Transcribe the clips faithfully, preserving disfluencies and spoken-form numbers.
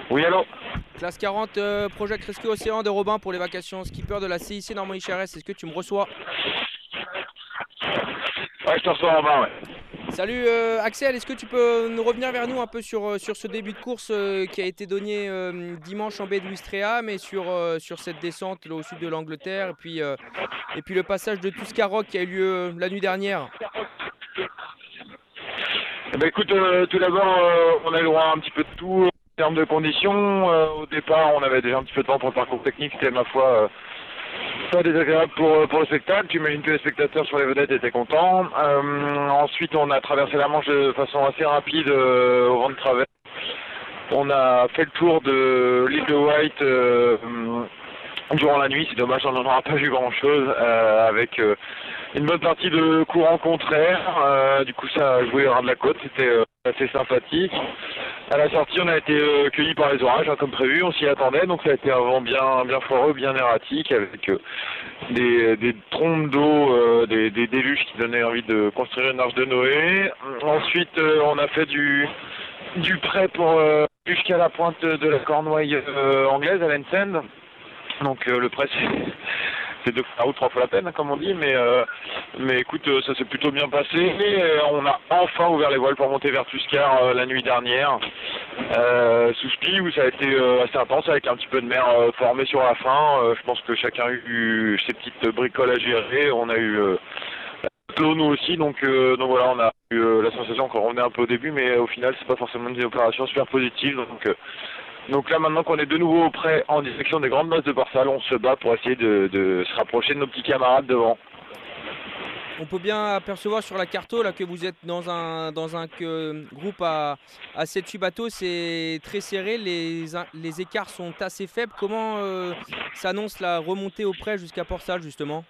Oui, allô. Classe quarante, euh, Project Rescue Océan de Robin pour les vacations skipper de la C I C Normandie-Ch R S. Est-ce que tu me reçois? Ouais, je te reçois en bas, ouais. Salut euh, Axel, est-ce que tu peux nous revenir vers nous un peu sur, euh, sur ce début de course euh, qui a été donné euh, dimanche en baie de Ouistreham et sur, euh, sur cette descente là, au sud de l'Angleterre et puis, euh, et puis le passage de Tuscarora qui a eu lieu euh, la nuit dernière? Eh ben, écoute, euh, tout d'abord, euh, on a eu le droit à un petit peu de tout euh, en termes de conditions. Euh, au départ, on avait déjà un petit peu de temps pour le parcours technique. C'était, ma foi, euh, pas désagréable pour, euh, pour le spectacle. Tu imagines que les spectateurs sur les vedettes étaient contents. Euh, ensuite, on a traversé la Manche de façon assez rapide euh, au vent de travers. On a fait le tour de l'île de White euh, durant la nuit. C'est dommage, on n'en aura pas vu grand-chose euh, avec euh, une bonne partie de courant contraire. Euh, du coup, ça a joué au ras de la côte. C'était euh, assez sympathique. À la sortie, on a été euh, cueillis par les orages, hein, comme prévu. On s'y attendait. Donc, ça a été un vent bien, bien foireux, bien erratique, avec euh, des, des trompes d'eau, euh, des, des déluges qui donnaient envie de construire une arche de Noé. Ensuite, euh, on a fait du du prêt pour euh, jusqu'à la pointe de la Cornouaille euh, anglaise à l'Ensend. Donc euh, le prêt c'est c'est deux fois la route, trois fois la peine, hein, comme on dit, mais euh, mais écoute, euh, ça s'est plutôt bien passé. Et, euh, on a enfin ouvert les voiles pour monter vers Tuscar euh, la nuit dernière, euh, sous spi, où ça a été euh, assez intense avec un petit peu de mer euh, formée sur la fin. Euh, je pense que chacun a eu ses petites bricoles à gérer. On a eu euh, l'eau nous aussi, donc euh, donc voilà, on a eu euh, la sensation qu'on revenait un peu au début, mais euh, au final c'est pas forcément une opération super positive. Donc euh, donc là maintenant qu'on est de nouveau prêt en direction des grandes masses de Parsal, on se bat pour essayer de, de se rapprocher de nos petits camarades devant. On peut bien apercevoir sur la carto là, que vous êtes dans un, dans un que- groupe à, à sept huit bateaux, c'est très serré, les, in- les écarts sont assez faibles. Comment euh, s'annonce la remontée au près jusqu'à Port-Salle justement?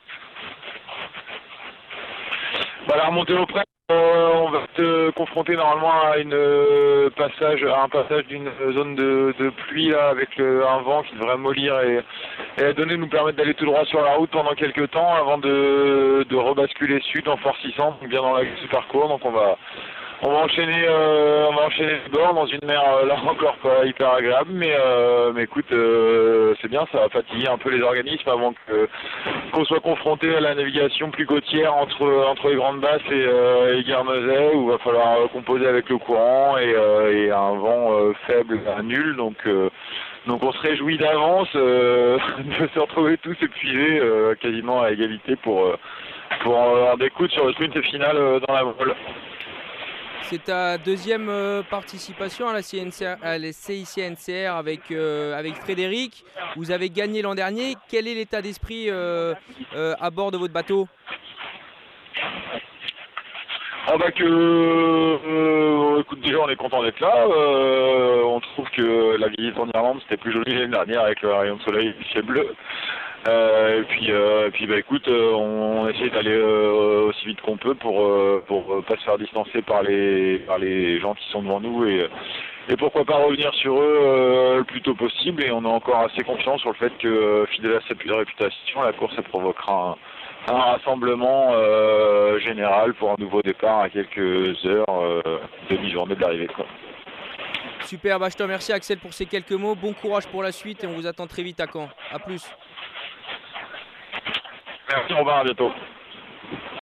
Bah, la remontée au prêt, euh, on va te confronter normalement à une euh, passage, à un passage d'une zone de, de pluie là, avec euh, un vent qui devrait mollir et, et à donner nous permettre d'aller tout droit sur la route pendant quelques temps avant de, de rebasculer sud en forcissant, donc bien dans l'axe du parcours. Donc on va on va enchaîner euh, on va enchaîner le bord dans une mer euh, là encore pas hyper agréable, mais euh, mais écoute, euh, c'est bien, ça va fatiguer un peu les organismes avant que qu'on soit confronté à la navigation plus côtière entre entre les grandes basses et, euh, et Guernesey, où il va falloir euh, composer avec le courant et, euh, et un vent euh, faible à nul. Donc euh, donc on se réjouit d'avance euh, de se retrouver tous épuisés euh, quasiment à égalité pour euh, pour en découdre sur le sprint final euh, dans la voile. C'est ta deuxième euh, participation à la C N C R, à la C I C N C R avec, euh, avec Frédéric. Vous avez gagné l'an dernier. Quel est l'état d'esprit euh, euh, à bord de votre bateau? Ah bah que euh, écoute, déjà on est content d'être là. Euh, on trouve que la visite en Irlande c'était plus joli l'année dernière avec le rayon de soleil et le ciel bleu. Euh, et puis, euh, et puis bah écoute, euh, on, on essaie d'aller euh, aussi vite qu'on peut pour euh, pour euh, pas se faire distancer par les par les gens qui sont devant nous et et pourquoi pas revenir sur eux euh, le plus tôt possible. Et on est encore assez confiant sur le fait que euh, fidèle à cette réputation, la course elle provoquera un, un rassemblement euh, général pour un nouveau départ à quelques heures, euh, demi-journée de l'arrivée, quoi. Super, bah, je te remercie Axel pour ces quelques mots. Bon courage pour la suite et on vous attend très vite à Caen. A plus. Merci, Robin, à bientôt.